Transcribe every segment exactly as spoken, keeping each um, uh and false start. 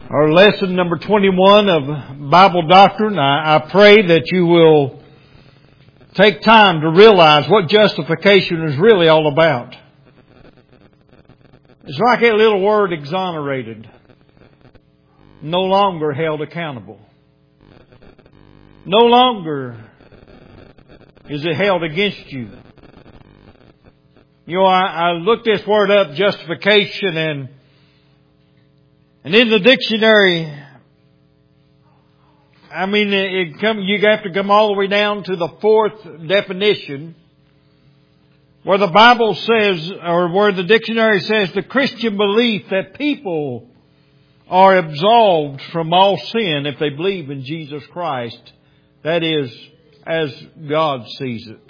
Our lesson number twenty-one of Bible doctrine. I, I pray that you will take time to realize what justification is really all about. It's like that little word exonerated. No longer held accountable. No longer is it held against you. You know, I, I looked this word up, justification, and And in the dictionary, I mean, it come, you have to come all the way down to the fourth definition, where the Bible says, or where the dictionary says, the Christian belief that people are absolved from all sin if they believe in Jesus Christ. That is, as God sees it.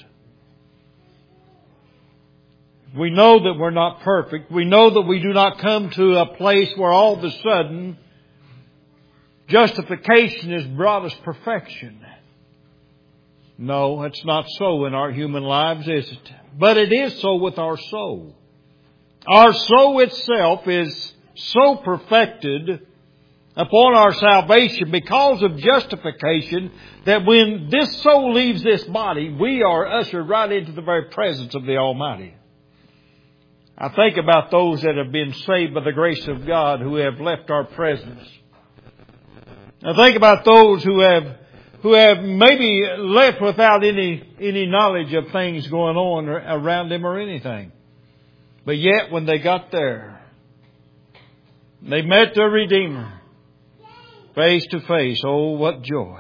We know that we're not perfect. We know that we do not come to a place where all of a sudden justification has brought us perfection. No, it's not so in our human lives, is it? But it is so with our soul. Our soul itself is so perfected upon our salvation because of justification that when this soul leaves this body, we are ushered right into the very presence of the Almighty. I think about those that have been saved by the grace of God who have left our presence. I think about those who have who have maybe left without any any knowledge of things going on around them or anything. But yet when they got there, they met their Redeemer face to face. Oh, what joy.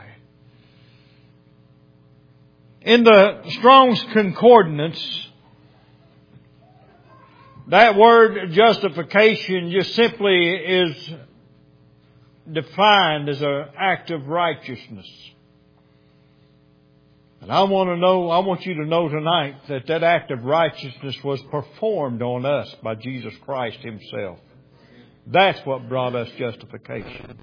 In the Strong's Concordance, that word justification just simply is defined as an act of righteousness. And I want to know, I want you to know tonight that that act of righteousness was performed on us by Jesus Christ Himself. That's what brought us justification.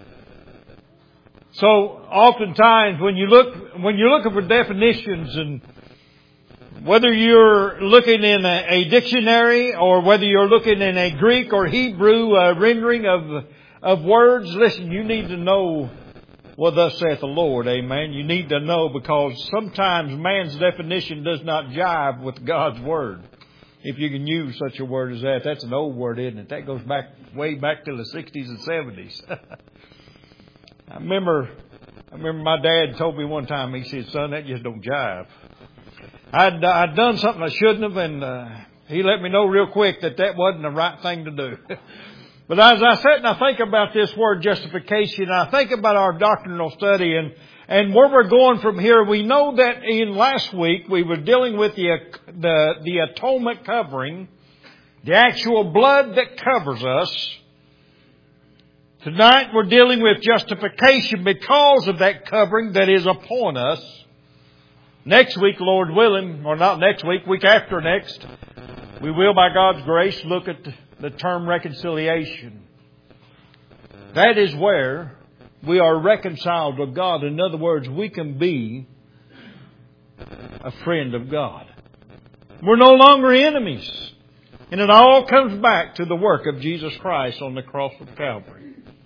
So oftentimes when you look, when you're looking for definitions, and whether you're looking in a, a dictionary or whether you're looking in a Greek or Hebrew uh, rendering of of words, listen, you need to know what thus saith the Lord. Amen. You need to know, because sometimes man's definition does not jive with God's Word. If you can use such a word as that. That's an old word, isn't it? That goes back way back to the sixties and seventies. I remember, I remember my dad told me one time, he said, son, that just don't jive. I'd, I'd done something I shouldn't have, and uh, he let me know real quick that that wasn't the right thing to do. But as I sit and I think about this word justification, I think about our doctrinal study and, and where we're going from here. We know that in last week we were dealing with the, the, the atonement covering, the actual blood that covers us. Tonight we're dealing with justification because of that covering that is upon us. Next week, Lord willing, or not next week, week after next, we will, by God's grace, look at the term reconciliation. That is where we are reconciled with God. In other words, we can be a friend of God. We're no longer enemies. And it all comes back to the work of Jesus Christ on the cross of Calvary.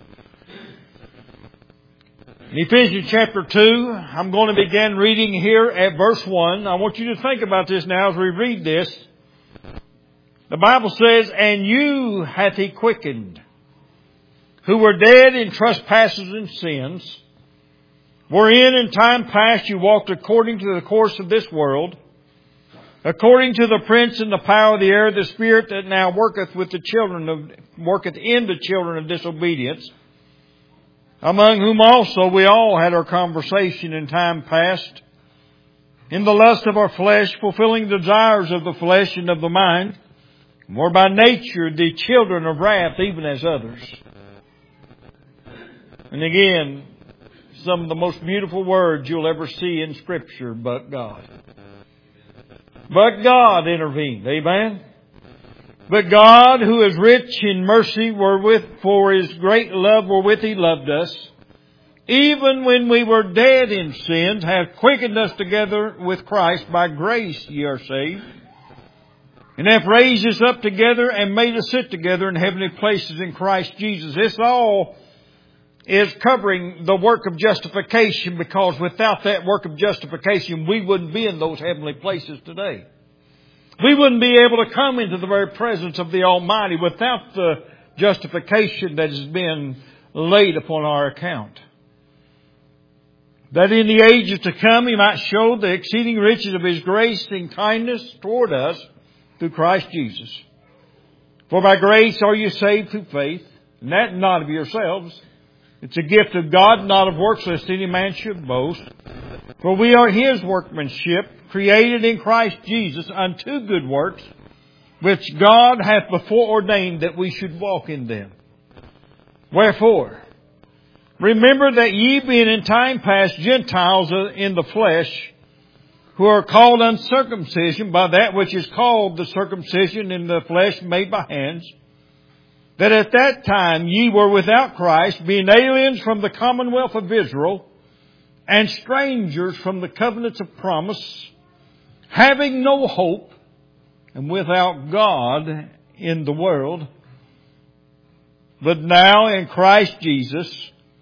In Ephesians chapter two, I'm going to begin reading here at verse one. I want you to think about this now as we read this. The Bible says, and you hath He quickened, who were dead in trespasses and sins, wherein in time past you walked according to the course of this world, according to the prince and the power of the air, the spirit that now worketh with the children of, worketh in the children of disobedience, among whom also we all had our conversation in time past, in the lust of our flesh, fulfilling the desires of the flesh and of the mind, and were by nature the children of wrath, even as others. And again, some of the most beautiful words you'll ever see in Scripture, but God. But God intervened. Amen? But God, who is rich in mercy, wherewith for His great love wherewith He loved us, even when we were dead in sins, hath quickened us together with Christ. By grace ye are saved. And hath raised us up together and made us sit together in heavenly places in Christ Jesus. This all is covering the work of justification, because without that work of justification, we wouldn't be in those heavenly places today. We wouldn't be able to come into the very presence of the Almighty without the justification that has been laid upon our account. That in the ages to come He might show the exceeding riches of His grace and kindness toward us through Christ Jesus. For by grace are you saved through faith, and that not of yourselves. It's a gift of God, not of works, lest any man should boast. For we are His workmanship, created in Christ Jesus unto good works, which God hath before ordained that we should walk in them. Wherefore, remember that ye being in time past Gentiles in the flesh, who are called uncircumcision by that which is called the circumcision in the flesh made by hands, that at that time ye were without Christ, being aliens from the commonwealth of Israel, and strangers from the covenants of promise, having no hope, and without God in the world. But now in Christ Jesus,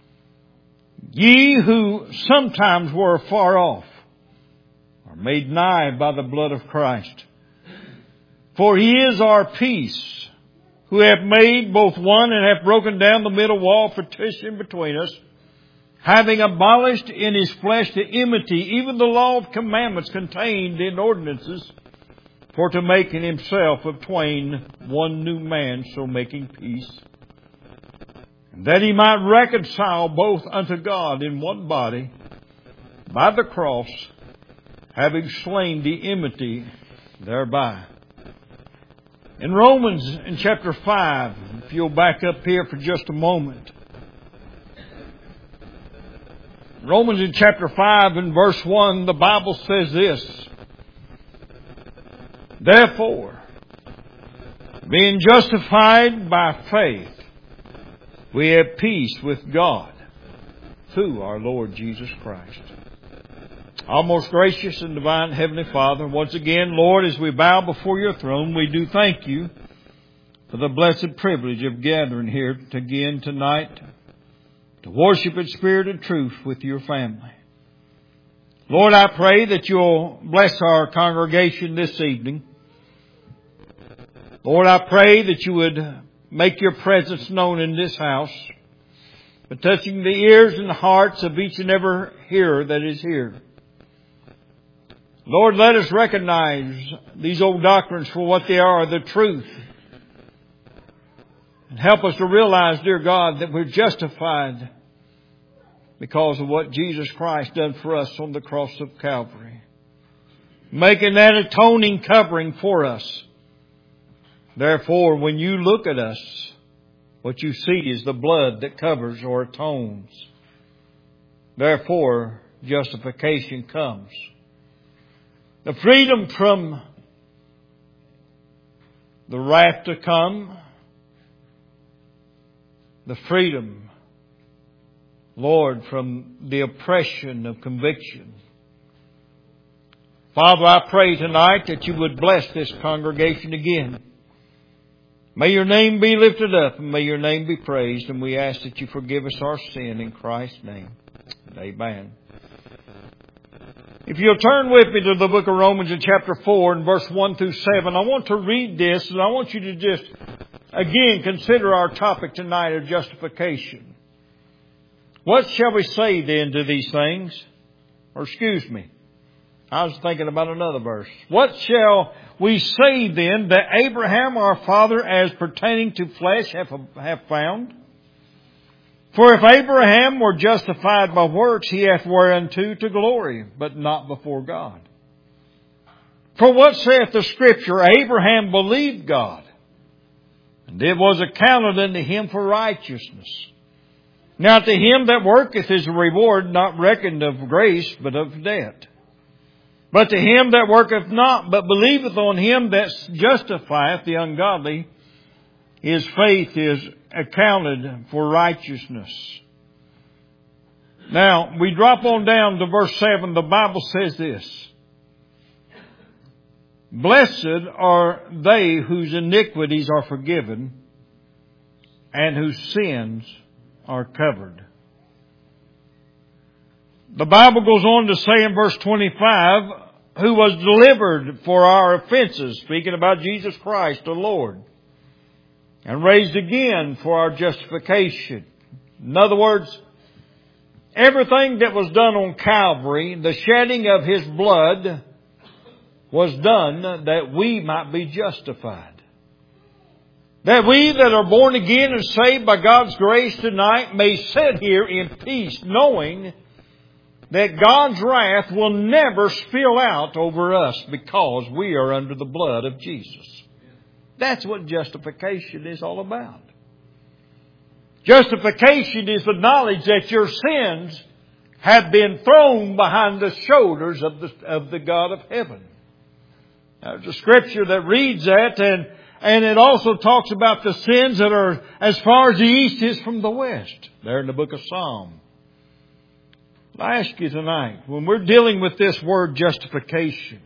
ye who sometimes were far off are made nigh by the blood of Christ. For He is our peace, who hath made both one and hath broken down the middle wall of partition between us, having abolished in His flesh the enmity, even the law of commandments contained in ordinances, for to make in Himself of twain one new man, so making peace, and that He might reconcile both unto God in one body by the cross, having slain the enmity thereby. In Romans, in chapter five, if you'll back up here for just a moment. Romans in chapter five and verse one, the Bible says this: Therefore, being justified by faith, we have peace with God through our Lord Jesus Christ. Our most gracious and divine Heavenly Father, once again, Lord, as we bow before Your throne, we do thank You for the blessed privilege of gathering here again tonight to worship in spirit and truth with Your family. Lord, I pray that You'll bless our congregation this evening. Lord, I pray that You would make Your presence known in this house, but touching the ears and the hearts of each and every hearer that is here. Lord, let us recognize these old doctrines for what they are, the truth. And help us to realize, dear God, that we're justified because of what Jesus Christ done for us on the cross of Calvary, making that atoning covering for us. Therefore, when You look at us, what You see is the blood that covers or atones. Therefore, justification comes. The freedom from the wrath to come. The freedom, Lord, from the oppression of conviction. Father, I pray tonight that You would bless this congregation again. May Your name be lifted up and may Your name be praised. And we ask that You forgive us our sin in Christ's name. Amen. If you'll turn with me to the book of Romans in chapter four and verse one through seven, I want to read this and I want you to just, again, consider our topic tonight of justification. What shall we say then to these things? Or excuse me, I was thinking about another verse. What shall we say then that Abraham our father as pertaining to flesh hath, hath found? For if Abraham were justified by works, he hath whereunto to glory, but not before God. For what saith the Scripture? Abraham believed God, and it was accounted unto him for righteousness. Now to him that worketh is a reward not reckoned of grace, but of debt. But to him that worketh not, but believeth on Him that justifieth the ungodly, his faith is accounted for righteousness. Now, we drop on down to verse seven. The Bible says this: Blessed are they whose iniquities are forgiven and whose sins are covered. The Bible goes on to say in verse twenty-five, who was delivered for our offenses, speaking about Jesus Christ, the Lord, and raised again for our justification. In other words, everything that was done on Calvary, the shedding of His blood, was done that we might be justified. That we that are born again and saved by God's grace tonight may sit here in peace, knowing that God's wrath will never spill out over us because we are under the blood of Jesus. That's what justification is all about. Justification is the knowledge that your sins have been thrown behind the shoulders of the, of the God of heaven. There's a scripture that reads that, and, and it also talks about the sins that are as far as the east is from the west. There in the book of Psalms. I ask you tonight, when we're dealing with this word justification,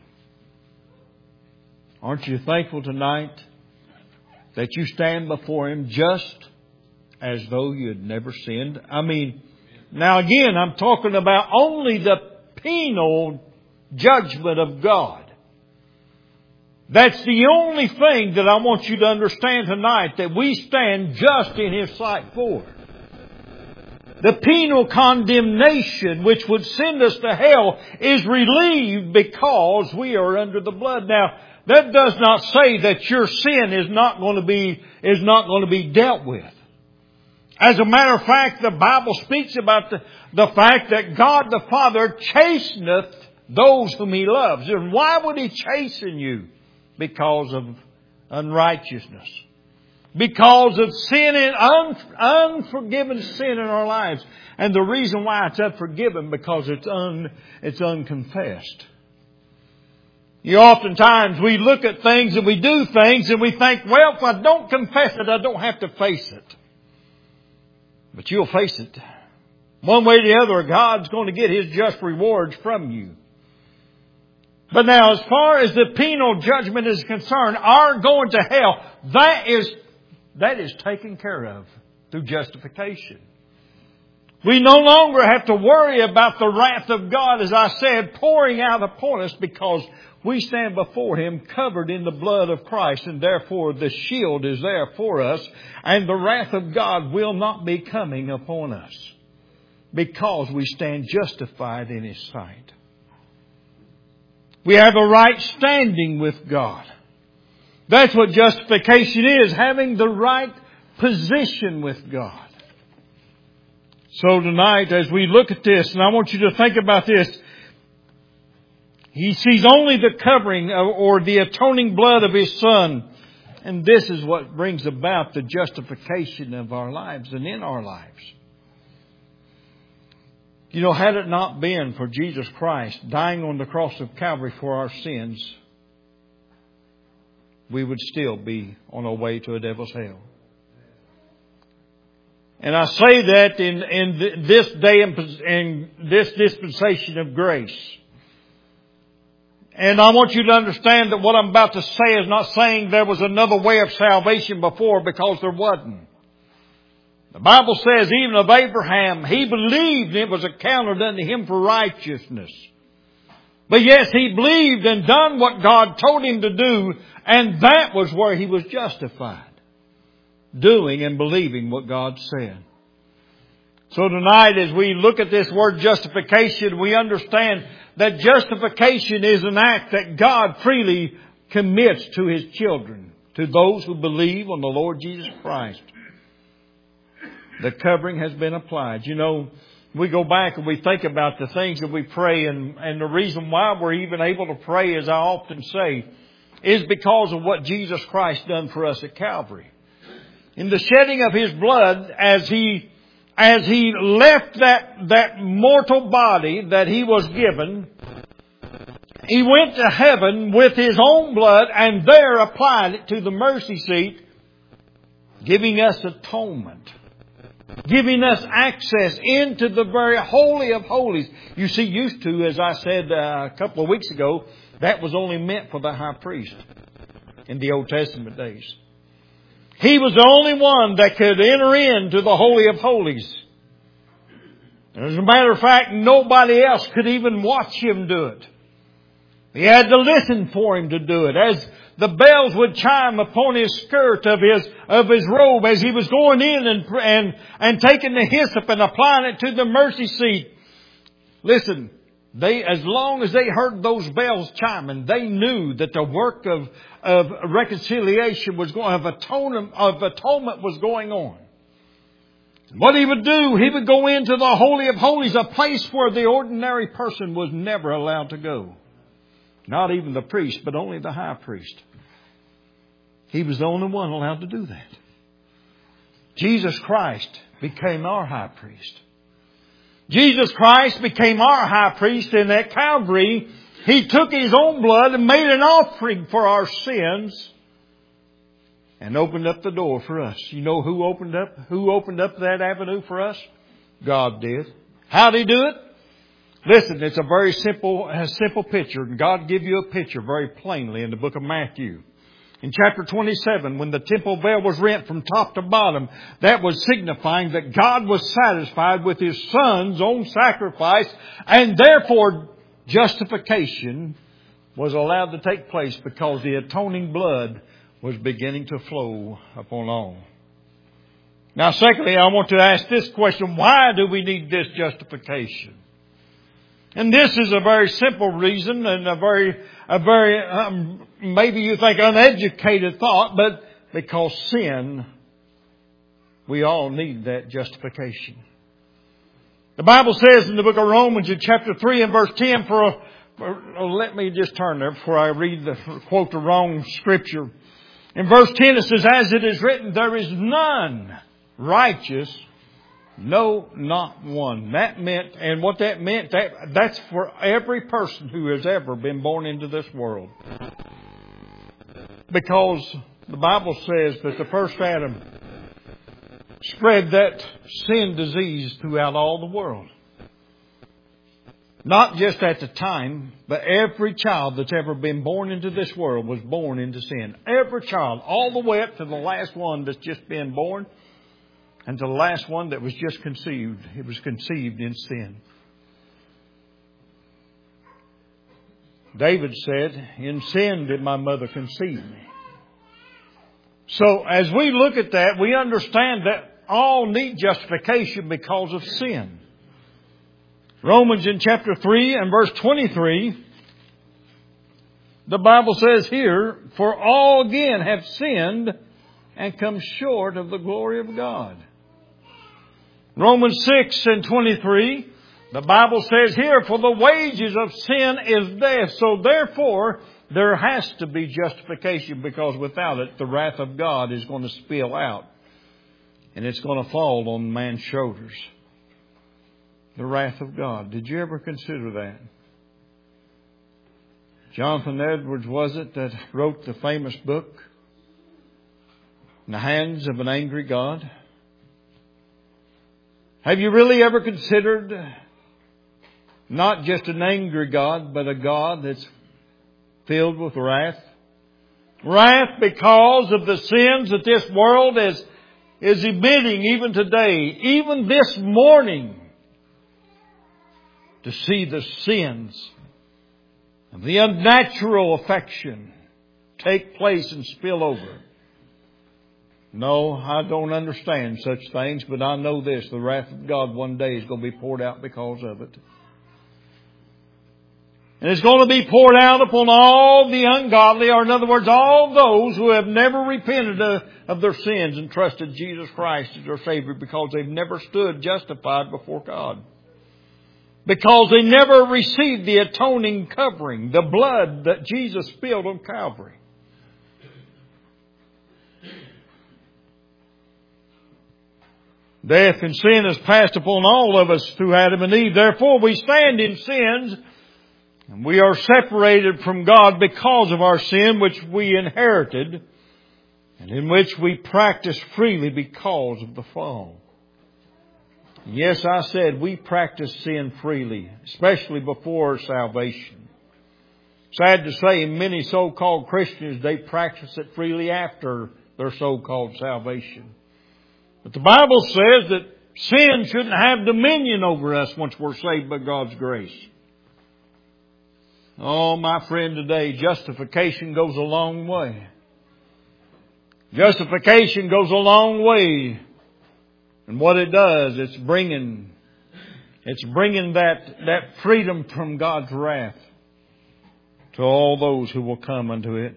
aren't you thankful tonight that you stand before Him just as though you had never sinned? I mean, now again, I'm talking about only the penal judgment of God. That's the only thing that I want you to understand tonight, that we stand just in His sight for. The penal condemnation which would send us to hell is relieved because we are under the blood. Now, that does not say that your sin is not going to be, is not going to be dealt with. As a matter of fact, the Bible speaks about the, the fact that God the Father chasteneth those whom He loves. And why would He chasten you? Because of unrighteousness. Because of sin and un, unforgiven sin in our lives. And the reason why it's unforgiven, because it's un, it's unconfessed. You know, oftentimes we look at things and we do things and we think, well, if I don't confess it, I don't have to face it. But you'll face it. One way or the other, God's going to get His just rewards from you. But now, as far as the penal judgment is concerned, our going to hell, that is, that is taken care of through justification. We no longer have to worry about the wrath of God, as I said, pouring out upon us, because we stand before Him covered in the blood of Christ, and therefore the shield is there for us, and the wrath of God will not be coming upon us because we stand justified in His sight. We have a right standing with God. That's what justification is, having the right position with God. So tonight, as we look at this, and I want you to think about this, He sees only the covering or the atoning blood of His Son. And this is what brings about the justification of our lives and in our lives. You know, had it not been for Jesus Christ dying on the cross of Calvary for our sins, we would still be on our way to a devil's hell. And I say that in, in this day and in this dispensation of grace. And I want you to understand that what I'm about to say is not saying there was another way of salvation before, because there wasn't. The Bible says even of Abraham, he believed and it was accounted unto him for righteousness. But yes, he believed and done what God told him to do, and that was where he was justified. Doing and believing what God said. So tonight, as we look at this word justification, we understand that justification is an act that God freely commits to His children, to those who believe on the Lord Jesus Christ. The covering has been applied. You know, we go back and we think about the things that we pray, and, and the reason why we're even able to pray, as I often say, is because of what Jesus Christ done for us at Calvary. In the shedding of His blood, as He as He left that, that mortal body that He was given, He went to heaven with His own blood and there applied it to the mercy seat, giving us atonement. Giving us access into the very holy of holies. You see, used to, as I said uh, a couple of weeks ago, that was only meant for the high priest in the Old Testament days. He was the only one that could enter into the Holy of Holies. As a matter of fact, nobody else could even watch Him do it. He had to listen for Him to do it. As the bells would chime upon His skirt of His, of His robe as He was going in and, and, and taking the hyssop and applying it to the mercy seat. Listen, they, as long as they heard those bells chiming, they knew that the work of, of reconciliation was going, of atonement, of atonement was going on. What He would do, He would go into the Holy of Holies, a place where the ordinary person was never allowed to go. Not even the priest, but only the high priest. He was the only one allowed to do that. Jesus Christ became our high priest. Jesus Christ became our high priest, and at Calvary, He took His own blood and made an offering for our sins and opened up the door for us. You know who opened up, who opened up that avenue for us? God did. How did He do it? Listen, it's a very simple, a simple picture. And God give you a picture very plainly in the book of Matthew. In chapter twenty-seven, when the temple veil was rent from top to bottom, that was signifying that God was satisfied with His Son's own sacrifice, and therefore justification was allowed to take place because the atoning blood was beginning to flow upon all. Now, secondly, I want to ask this question: why do we need this justification? And this is a very simple reason and a very, a very, um, maybe you think uneducated thought, but because sin, we all need that justification. The Bible says in the book of Romans in chapter three and verse ten, for, for let me just turn there before I read the, quote the wrong scripture. In verse ten it says, as it is written, there is none righteous, no, not one. That meant, and what that meant, that that's for every person who has ever been born into this world. Because the Bible says that the first Adam spread that sin disease throughout all the world. Not just at the time, but every child that's ever been born into this world was born into sin. Every child, all the way up to the last one that's just been born, and to the last one that was just conceived. It was conceived in sin. David said, in sin did my mother conceive me. So as we look at that, we understand that all need justification because of sin. Romans in chapter three and verse twenty-three, the Bible says here, for all again have sinned and come short of the glory of God. Romans six and twenty-three, the Bible says here, for the wages of sin is death. So therefore, there has to be justification, because without it, the wrath of God is going to spill out. And it's going to fall on man's shoulders. The wrath of God. Did you ever consider that? Jonathan Edwards, was it, that wrote the famous book, In the Hands of an Angry God? Have you really ever considered not just an angry God, but a God that's filled with wrath? Wrath because of the sins that this world is, is emitting even today, even this morning, to see the sins of the unnatural affection take place and spill over. No, I don't understand such things, but I know this. The wrath of God one day is going to be poured out because of it. And it's going to be poured out upon all the ungodly, or in other words, all those who have never repented of, of their sins and trusted Jesus Christ as their Savior, because they've never stood justified before God. Because they never received the atoning covering, the blood that Jesus spilled on Calvary. Death and sin has passed upon all of us through Adam and Eve. Therefore, we stand in sins, and we are separated from God because of our sin, which we inherited, and in which we practice freely because of the fall. Yes, I said we practice sin freely, especially before salvation. Sad to say, many so-called Christians, they practice it freely after their so-called salvation. But the Bible says that Sin shouldn't have dominion over us once we're saved by God's grace. Oh, my friend, today, justification goes a long way. Justification goes a long way. And what it does, it's bringing, it's bringing that, that freedom from God's wrath to all those who will come unto it.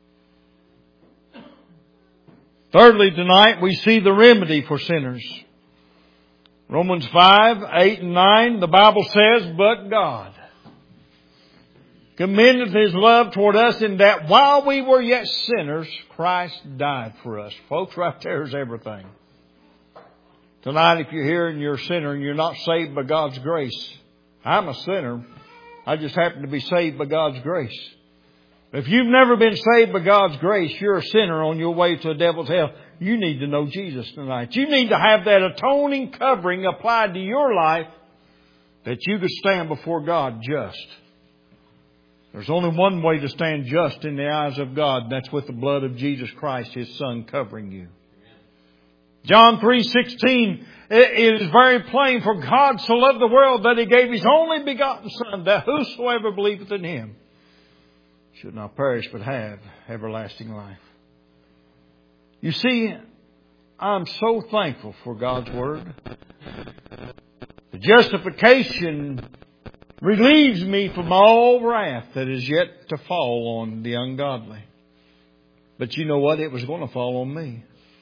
Thirdly, tonight we see the remedy for sinners. Romans five, eight and nine, the Bible says, but God commendeth His love toward us in that while we were yet sinners, Christ died for us. Folks, right there is everything. Tonight, if you're here and you're a sinner and you're not saved by God's grace, I'm a sinner. I just happen to be saved by God's grace. If you've never been saved by God's grace, you're a sinner on your way to the devil's hell. You need to know Jesus tonight. You need to have that atoning covering applied to your life that you could stand before God just. There's only one way to stand just in the eyes of God, and that's with the blood of Jesus Christ, His Son, covering you. John three sixteen, it is very plain, for God so loved the world that He gave His only begotten Son, that whosoever believeth in Him should not perish but have everlasting life. You see, I'm so thankful for God's Word. The justification relieves me from all wrath that is yet to fall on the ungodly. But you know what? It was going to fall on me.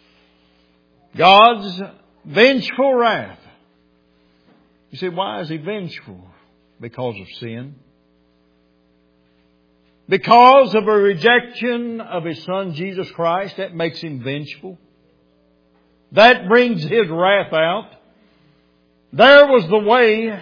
God's vengeful wrath. You say, why is He vengeful? Because of sin. Because of a rejection of His Son Jesus Christ, that makes Him vengeful. That brings His wrath out. There was the way.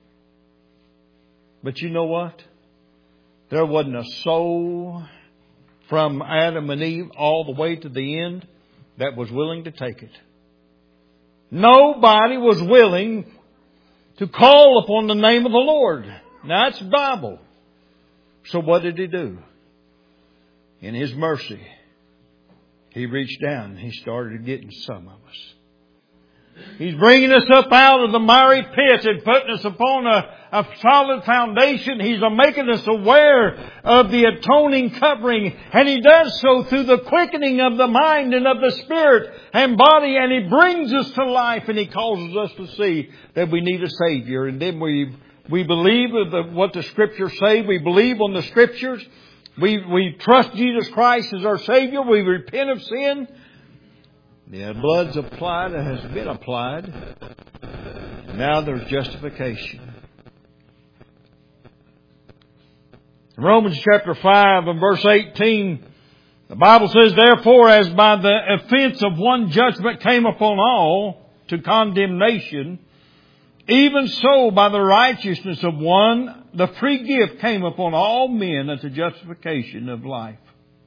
But you know what? There wasn't a soul from Adam and Eve all the way to the end that was willing to take it. Nobody was willing to call upon the name of the Lord. Now that's Bible. So what did He do? In His mercy, He reached down and He started getting some of us. He's bringing us up out of the miry pit and putting us upon a, a solid foundation. He's making us aware of the atoning covering. And He does so through the quickening of the mind and of the spirit and body. And He brings us to life and He causes us to see that we need a Savior. And then we we believe the, what the Scriptures say. We believe on the Scriptures. We, we trust Jesus Christ as our Savior. We repent of sin. The blood's applied and has been applied. Now there's justification. In Romans chapter five and verse eighteen, the Bible says, therefore, as by the offense of one judgment came upon all to condemnation, even so by the righteousness of one, the free gift came upon all men unto justification of life.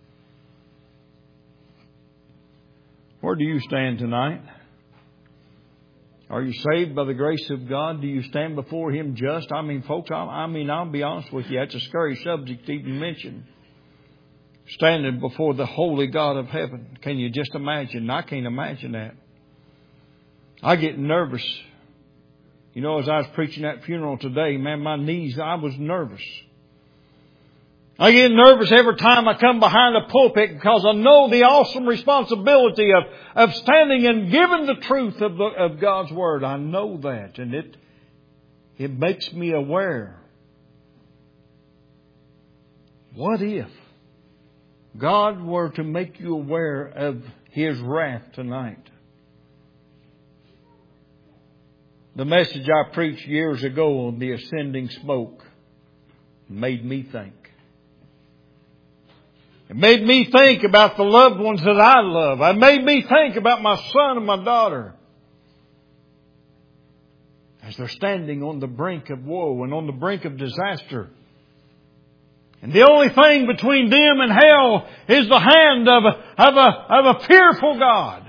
Where do you stand tonight? Are you saved by the grace of God? Do you stand before Him just? I mean, folks, I, I mean, I'll be honest with you. That's a scary subject to even mention. Standing before the holy God of heaven. Can you just imagine? I can't imagine that. I get nervous. You know, as I was preaching that funeral today, man, my knees, I was nervous. I get nervous every time I come behind a pulpit because I know the awesome responsibility of, of standing and giving the truth of, the, of God's Word. I know that, and it it makes me aware. What if God were to make you aware of His wrath tonight? The message I preached years ago on the ascending smoke made me think. It made me think about the loved ones that I love. It made me think about my son and my daughter. As they're standing on the brink of woe and on the brink of disaster. And the only thing between them and hell is the hand of a, of a, of a fearful God.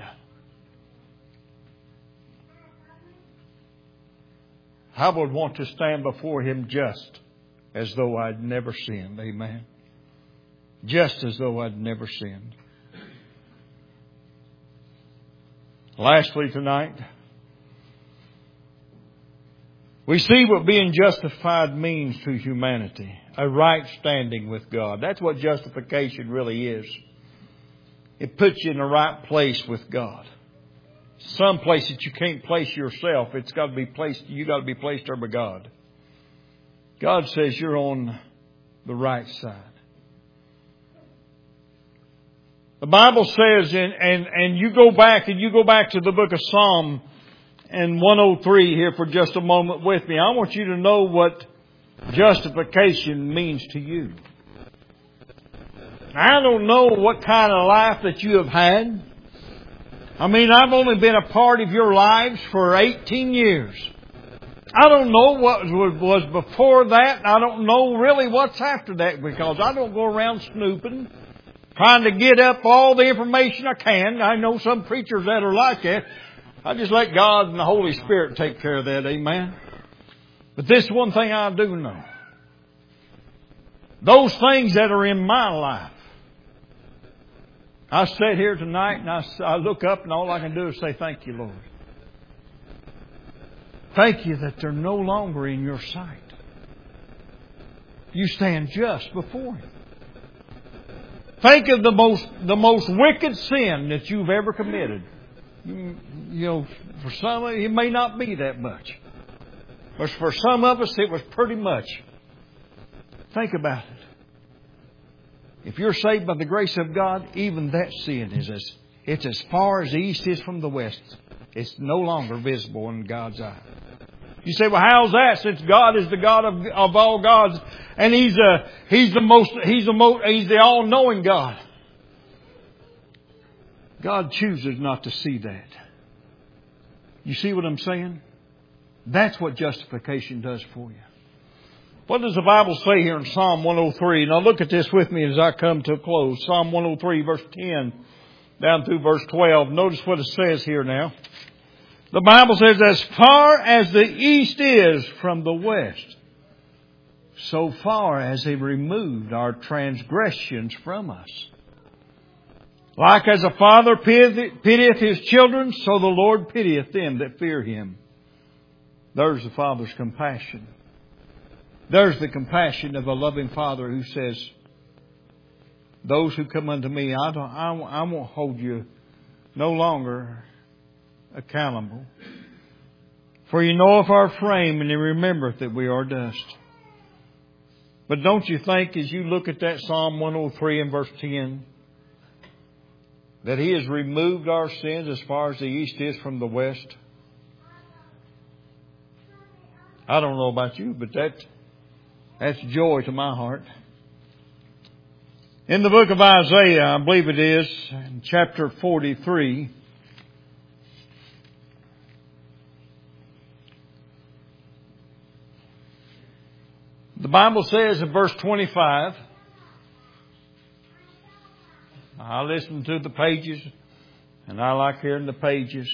I would want to stand before Him just as though I'd never sinned. Amen. Just as though I'd never sinned. Lastly tonight, We see what being justified means to humanity. A right standing with God. That's what justification really is. It puts you in the right place with God. Some place that you can't place yourself, it's got to be placed, you got to be placed there by God. God says you're on the right side. The Bible says, and, and, and you go back and you go back to the book of Psalm and one oh three here for just a moment with me. I want you to know what justification means to you. I don't know what kind of life that you have had. I mean, I've only been a part of your lives for eighteen years. I don't know what was before that. I don't know really what's after that because I don't go around snooping, trying to get up all the information I can. I know some preachers that are like that. I just let God and the Holy Spirit take care of that. Amen. But this one thing I do know. Those things that are in my life. I sit here tonight and I, I look up and all I can do is say, thank you, Lord. Thank you that they're no longer in your sight. You stand just before Him. Think of the most, the most wicked sin that you've ever committed. You, you know, for some it may not be that much. But for some of us it was pretty much. Think about it. If you're saved by the grace of God, even that sin is as, it's as far as the east is from the west. It's no longer visible in God's eye. You say, well, how's that? Since God is the God of, of all gods, and He's a, He's the most, He's the most, He's the all-knowing God. God chooses not to see that. You see what I'm saying? That's what justification does for you. What does the Bible say here in Psalm one oh three? Now look at this with me as I come to a close. Psalm one oh three, verse ten, down through verse twelve. Notice what it says here now. The Bible says, as far as the east is from the west, so far as He removed our transgressions from us. Like as a father pitieth his children, so the Lord pitieth them that fear Him. There's the Father's compassion. There's the compassion of a loving Father who says, those who come unto me, I, don't, I, I won't hold you no longer accountable. For you know of our frame, and you remembereth that we are dust. But don't you think as you look at that Psalm one oh three and verse ten, that He has removed our sins as far as the east is from the west? I don't know about you, but that that's joy to my heart. In the book of Isaiah, I believe it is, in chapter forty-three, the Bible says in verse twenty-five, I listen to the pages, and I like hearing the pages.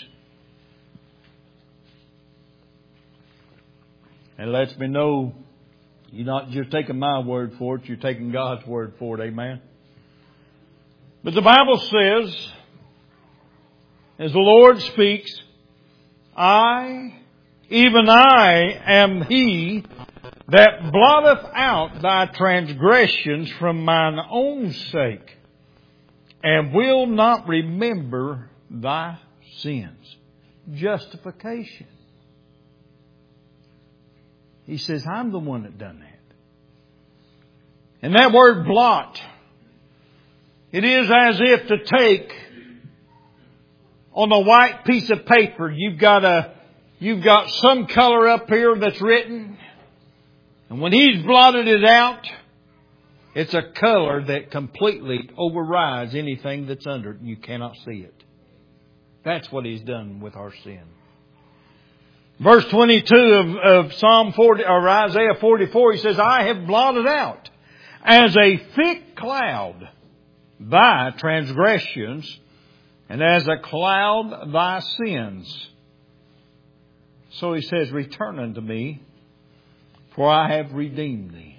It lets me know you're not just taking my word for it, you're taking God's word for it. Amen. But the Bible says, as the Lord speaks, I, even I, am He that blotteth out thy transgressions from mine own sake, and will not remember thy sins. Justification. He says, I'm the one that done that. And that word blot, it is as if to take on a white piece of paper, you've got a, you've got some color up here that's written. And when He's blotted it out, it's a color that completely overrides anything that's under it, and you cannot see it. That's what He's done with our sin. Verse twenty-two of, of Psalm forty, or Isaiah forty-four, He says, I have blotted out as a thick cloud thy transgressions, and as a cloud thy sins. So He says, return unto me, for I have redeemed thee.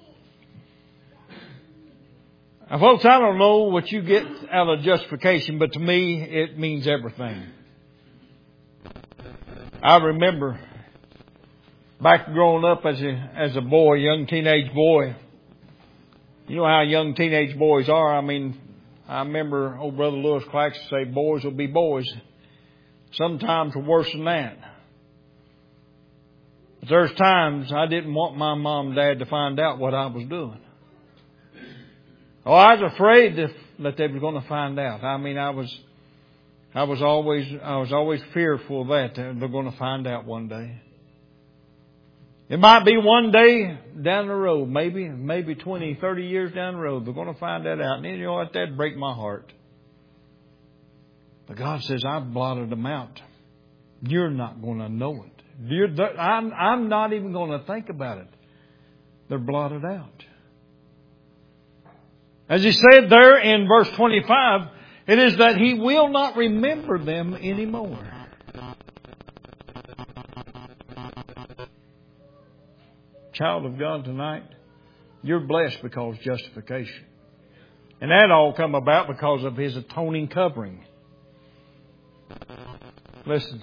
Now, folks, I don't know what you get out of justification, but to me, it means everything. I remember Back growing up as a, as a boy, young teenage boy, you know how young teenage boys are. I mean, I remember old Brother Lewis Clax say, boys will be boys. Sometimes worse than that. But there's times I didn't want my mom and dad to find out what I was doing. Oh, I was afraid that, that they were going to find out. I mean, I was, I was always, I was always fearful of that. They're going to find out one day. It might be one day down the road, maybe, maybe twenty, thirty years down the road, they're going to find that out. And you know what? That'd break my heart. But God says, I've blotted them out. You're not going to know it. You're, I'm, I'm not even going to think about it. They're blotted out. As he said there in verse twenty-five, it is that he will not remember them anymore. Child of God tonight, you're blessed because of justification. And that all come about because of His atoning covering. Listen.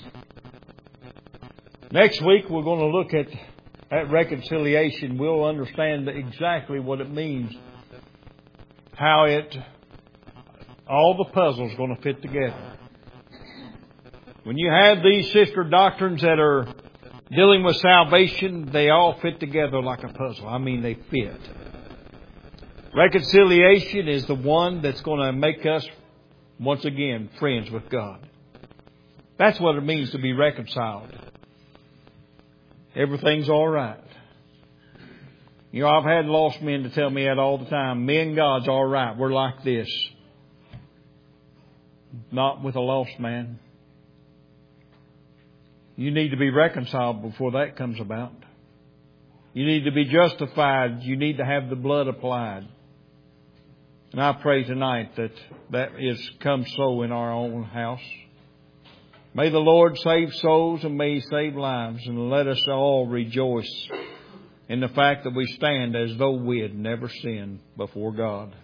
Next week we're going to look at, at reconciliation. We'll understand exactly what it means. How it, all the puzzles going to fit together. When you have these sister doctrines that are dealing with salvation, they all fit together like a puzzle. I mean, they fit. Reconciliation is the one that's going to make us, once again, friends with God. That's what it means to be reconciled. Everything's all right. You know, I've had lost men to tell me that all the time. Me and God's all right. We're like this. Not with a lost man. You need to be reconciled before that comes about. You need to be justified. You need to have the blood applied. And I pray tonight that that is come so in our own house. May the Lord save souls and may He save lives. And let us all rejoice in the fact that we stand as though we had never sinned before God.